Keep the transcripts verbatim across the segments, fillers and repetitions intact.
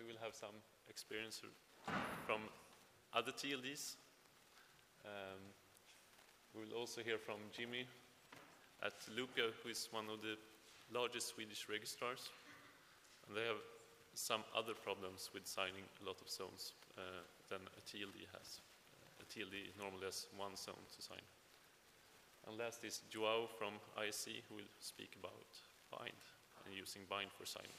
will have some experience from other T L Ds. Um, we will also hear from Jimmy at Lupia, who is one of the largest Swedish registrars. And they have some other problems with signing a lot of zones uh, than a T L D has. A T L D normally has one zone to sign. And last is Joao from I S C, who will speak about bind and using bind for signing.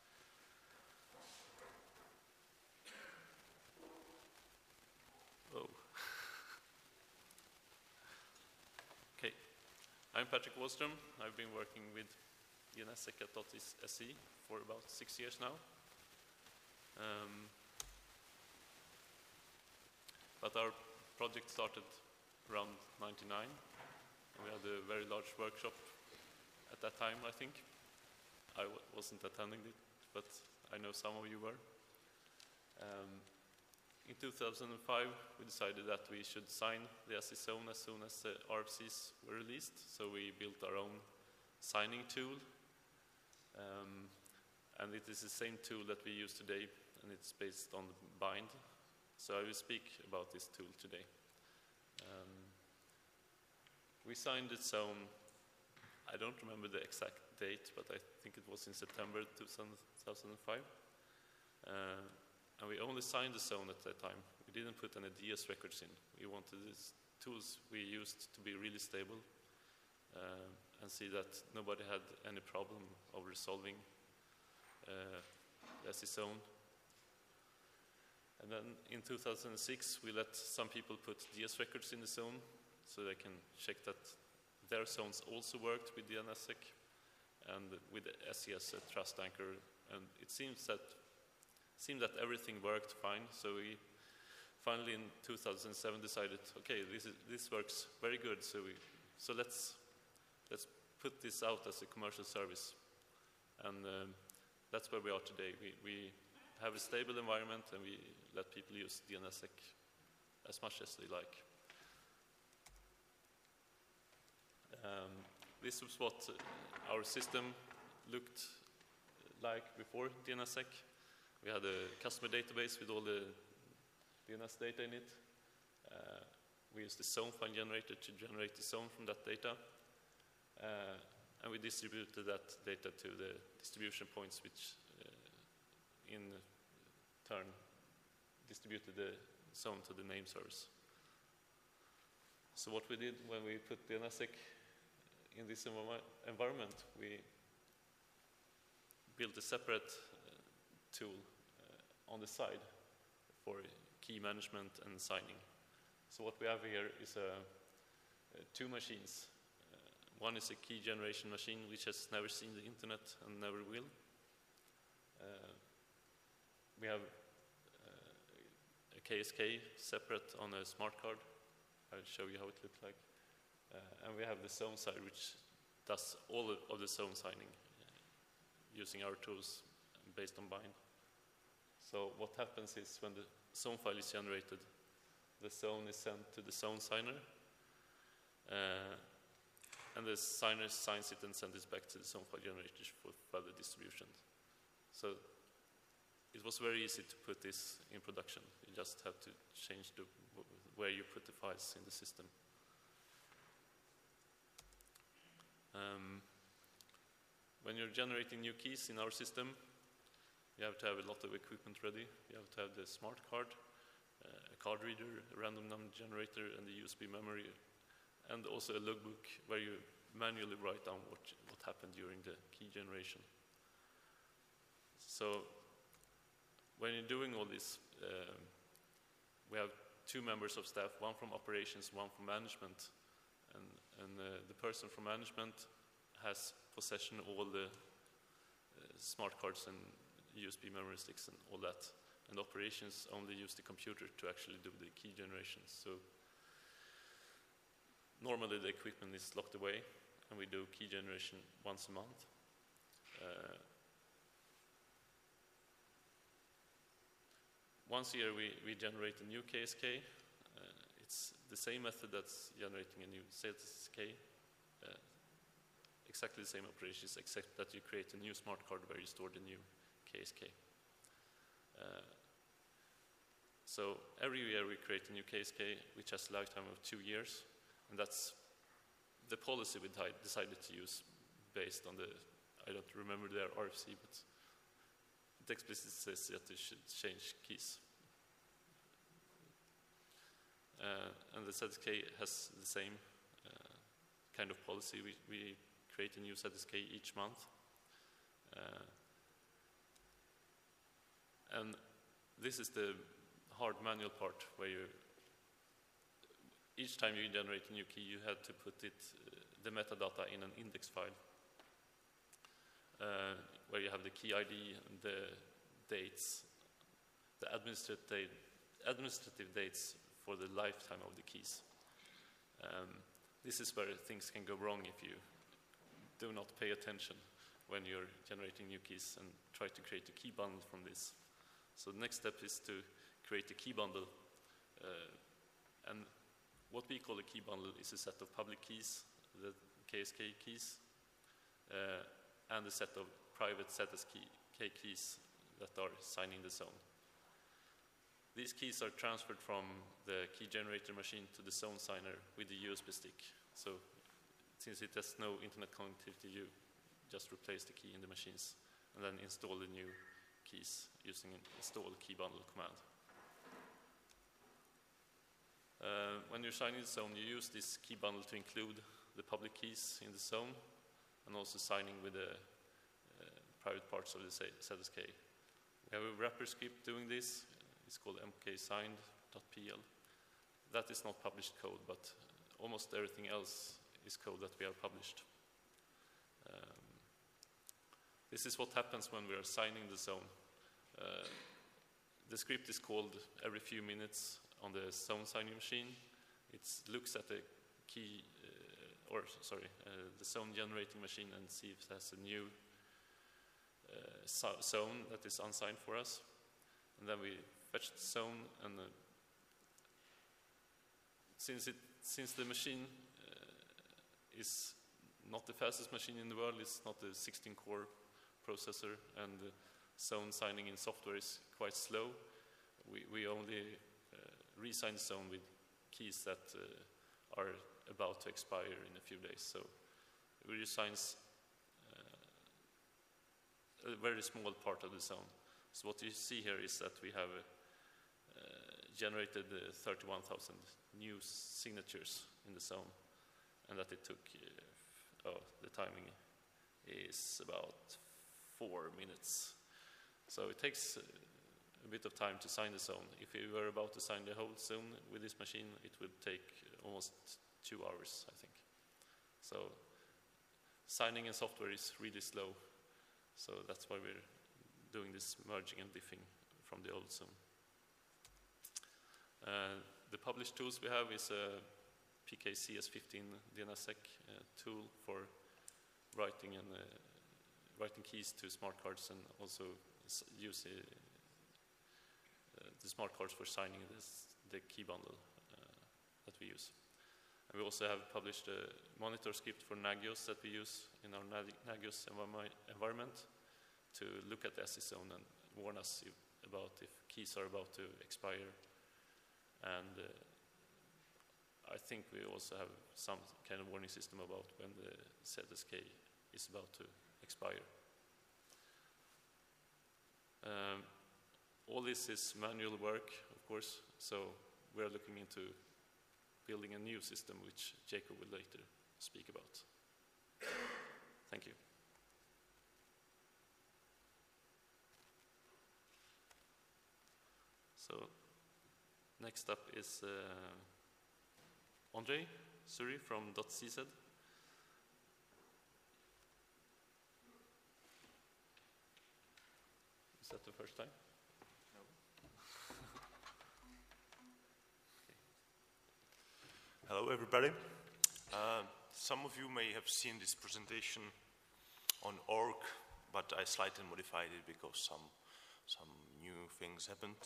Oh. Okay, I'm Patrick Wallström. I've been working with DNSSEC at .se for about six years now. Um, but our project started around ninety-nine. We had a very large workshop at that time, I think. I w wasn't attending it, but I know some of you were. Um, in two thousand five, we decided that we should sign the S E zone as soon as the R F Cs were released, so we built our own signing tool. Um, and it is the same tool that we use today, and it's based on bind. So I will speak about this tool today. Um, We signed the zone, I don't remember the exact date, but I think it was in September two thousand five. Uh, and we only signed the zone at that time. We didn't put any D S records in. We wanted these tools we used to be really stable uh, and see that nobody had any problem of resolving uh, the S E zone. And then in two thousand six, we let some people put D S records in the zone, so they can check that their zones also worked with DNSSEC and with the S E S uh, Trust Anchor. And it seems that seemed that everything worked fine. So we finally in two thousand seven decided, okay, this is, this works very good. So we so let's let's put this out as a commercial service, and um, that's where we are today. We we have a stable environment, and we let people use DNSSEC as much as they like. Um, this was what uh, our system looked like before DNSSEC. We had a customer database with all the D N S data in it. Uh, we used the zone file generator to generate the zone from that data. Uh, and we distributed that data to the distribution points, which uh, in turn distributed the zone to the name servers. So what we did when we put DNSSEC in this env environment, we built a separate uh, tool uh, on the side for key management and signing. So what we have here is a, uh, two machines. Uh, one is a key generation machine which has never seen the internet and never will. Uh, we have uh, a K S K separate on a smart card. I'll show you how it looks like. Uh, and we have the zone side, which does all of, of the zone signing uh, using our tools based on bind. So what happens is when the zone file is generated, the zone is sent to the zone signer, uh, and the signer signs it and sends it back to the zone file generator for further distribution. So it was very easy to put this in production. You just have to change the where you put the files in the system. Um, when you're generating new keys in our system, you have to have a lot of equipment ready. You have to have the smart card, uh, a card reader, a random number generator, and the U S B memory, and also a logbook where you manually write down what, what happened during the key generation. So when you're doing all this, uh, we have two members of staff, one from operations, one from management, and, and uh, the person from management has possession of all the uh, smart cards and U S B memory sticks and all that, and operations only use the computer to actually do the key generations. So normally the equipment is locked away, and we do key generation once a month. Uh, once a year we, we generate a new K S K. Uh, it's the same method that's generating a new Z S K. Uh, exactly the same operations, except that you create a new smart card where you store the new K S K. Uh, So every year we create a new K S K which has a lifetime of two years, and that's the policy we decided to use based on the, I don't remember their R F C, but it explicitly says that they should change keys. Uh, and the Z S K has the same uh, kind of policy. We, we create a new Z S K each month. Uh, and this is the hard manual part where you, each time you generate a new key, you have to put it, uh, the metadata in an index file uh, where you have the key I D, and the dates, the administrative, administrative dates for the lifetime of the keys. Um, this is where things can go wrong if you do not pay attention when you're generating new keys and try to create a key bundle from this. So the next step is to create a key bundle. Uh, and what we call a key bundle is a set of public keys, the K S K keys, uh, and a set of private Z S K keys that are signing the zone. These keys are transferred from the key generator machine to the zone signer with the U S B stick. So since it has no internet connectivity, you just replace the key in the machines and then install the new keys using an install key bundle command. Uh, when you're signing the zone, you use this key bundle to include the public keys in the zone and also signing with the uh, private parts of the Z S K. We have a wrapper script doing this. It's called m k signed dot p l. That is not published code, but almost everything else is code that we have published. Um, this is what happens when we are signing the zone. Uh, the script is called every few minutes on the zone signing machine. It looks at the key, uh, or sorry, uh, the zone generating machine and see if it has a new uh, zone that is unsigned for us. And then we fetch the zone, and uh, since it since the machine uh, is not the fastest machine in the world, it's not a sixteen core processor, and the zone signing in software is quite slow. We, we only uh, re-sign the zone with keys that uh, are about to expire in a few days. So we re-sign uh, a very small part of the zone. So what you see here is that we have uh, generated uh, thirty-one thousand new signatures in the zone, and that it took, uh, oh, the timing is about four minutes. So it takes uh, a bit of time to sign the zone. If you were about to sign the whole zone with this machine, it would take almost two hours, I think. So signing in software is really slow. So that's why we're doing this merging and diffing from the old zone. Uh, the published tools we have is a P K C S fifteen D N S S E C uh, tool for writing and uh, writing keys to smart cards, and also use uh, uh, the smart cards for signing this, the key bundle uh, that we use. And we also have published a monitor script for Nagios that we use in our Nagios environment to look at the S S zone and warn us if, about if keys are about to expire. And uh, I think we also have some kind of warning system about when the Z S K is about to expire. Um, all this is manual work, of course, so we are looking into building a new system, which Jacob will later speak about. Thank you. So, next up is uh, Andre Suri from .cz. Is that the first time? No. Okay. Hello, everybody. Uh, some of you may have seen this presentation on org, but I slightly modified it because some some new things happened.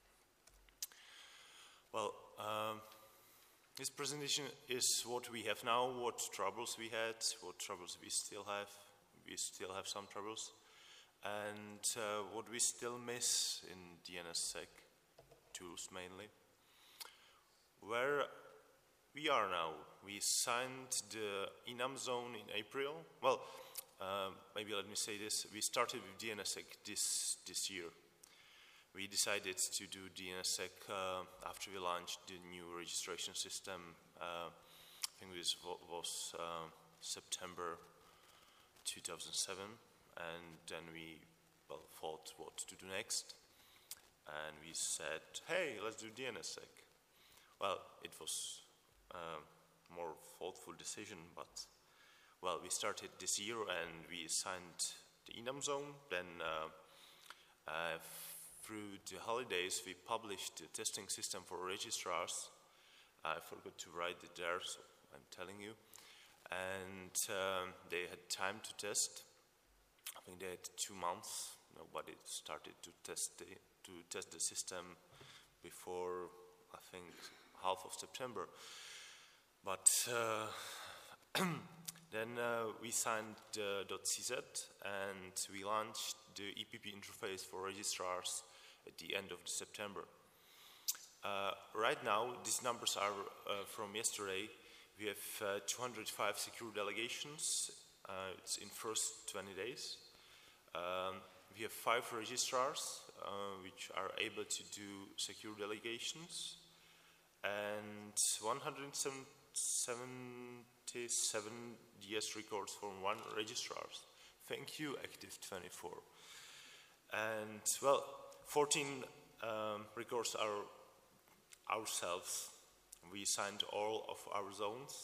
Well, um, this presentation is what we have now, what troubles we had, what troubles we still have. We still have some troubles. And uh, what we still miss in D N S S E C tools mainly. Where we are now, we signed the Enum zone in April. Well, uh, maybe let me say this. We started with DNSSEC this, this year. We decided to do DNSSEC uh, after we launched the new registration system. Uh, I think this was uh, September two thousand seven, and then we well, thought what to do next. And we said, hey, let's do DNSSEC. Well, it was a more thoughtful decision, but well, we started this year and we signed the Enum zone. Then uh, uh, through the holidays, we published the testing system for registrars. I forgot to write it there, so I'm telling you. And um, they had time to test. I think they had two months. Nobody started to test the, to test the system before, I think, half of September. But uh, then uh, we signed uh, .cz and we launched the E P P interface for registrars at the end of September. Uh, right now, these numbers are uh, from yesterday. We have uh, two hundred five secure delegations. Uh, it's in first twenty days. Um, we have five registrars uh, which are able to do secure delegations, and one hundred seventy-seven D S records from one registrar. Thank you, Active twenty-four. And well, fourteen um, records are ourselves. We signed all of our zones,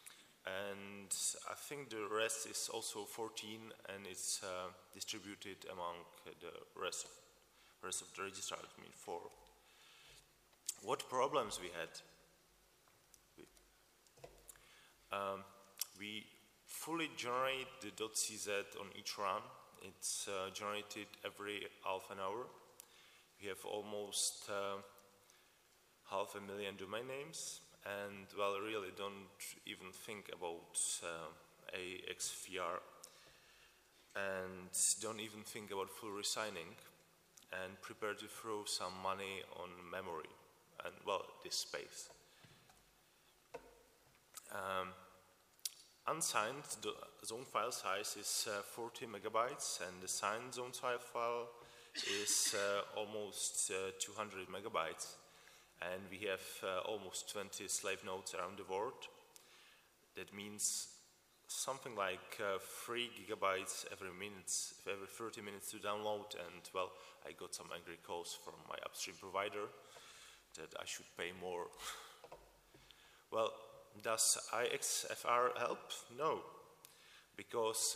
and I think the rest is also fourteen, and it's uh, distributed among the rest of, rest of the registrars. I mean, four. What problems we had? We, um, we fully generate the .cz on each run. It's uh, generated every half an hour. We have almost uh, half a million domain names, and well, really don't even think about uh, A X V R, and don't even think about full resigning, and prepare to throw some money on memory and well, this space. Um, unsigned, the zone file size is uh, forty megabytes, and the signed zone file is uh, almost uh, two hundred megabytes. And we have uh, almost twenty slave nodes around the world. That means something like uh, three gigabytes every minute, every thirty minutes to download. And well, I got some angry calls from my upstream provider that I should pay more. Well, does I X F R help? No, because